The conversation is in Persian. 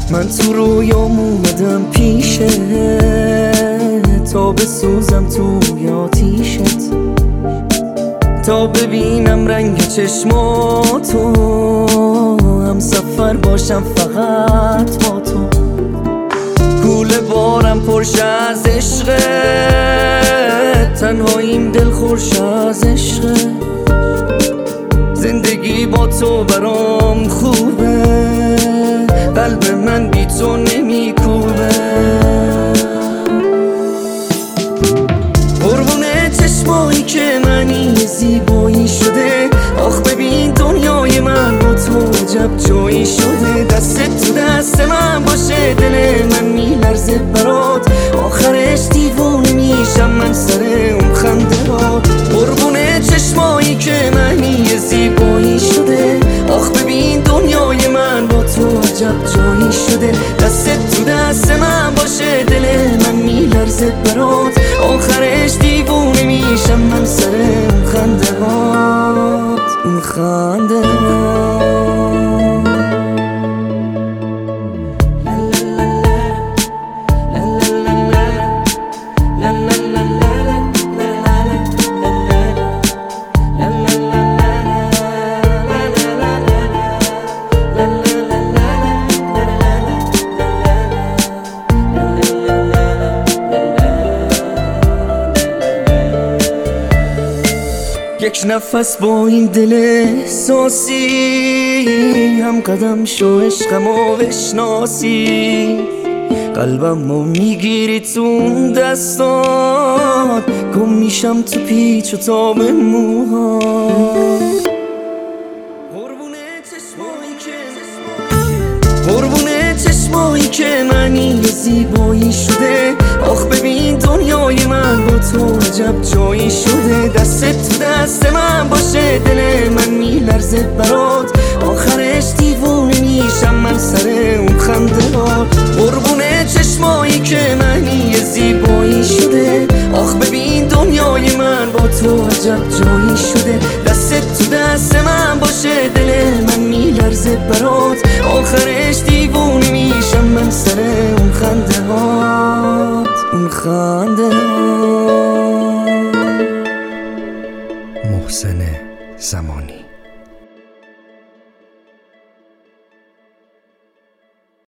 من تو رویام اومدم پیشت تا بسوزم توی آتیشت، تا ببینم رنگ چشماتو، هم سفر باشم فقط با تو. کوله بارم پرش از عشقت، تنهاییم دل خورش از عشقت. زندگی با تو برام خوبه، قلب من بی تو نمی کوبه. قربونه چشمایی که منی زیبایی شده، آخ ببین دنیای من با تو عجب جایی شده. دست تو دست من باشه دل من میلرزه برات، آخرش دیوونه میشم من سر اون خنده ها. قربونه چشمایی که منی زیبایی شده، آخ ببین دنیای من با تو عجب جایی شده. دست تو دست من باشه دل من میلرزه برات، آخرش دیوونه میشم من سر اون خنده هات، اون خنده هات. یک نفس با این دل احساسی، هم قدم شو عشقمو بشناسی. قلبمو میگیری تو اون دستات، گم میشم تو پیچ و تاب موهات. قربونه چشمایی که منی زیبایی شده، آخ ببین دنیای من با تو عجب جایی شده. دست تو دست من باشه دل من میلرزه برات، آخرش دیوونه میشم من سر اون خنده ها. قربونه چشمایی که منی زیبایی شده، آخ ببین دنیای من با تو عجب جایی شده. دست تو دست من باشه دل من میلرزه برات، آخرش دیوونه میشم من سر اون خنده هات، اون خنده هات. محسن زمانی.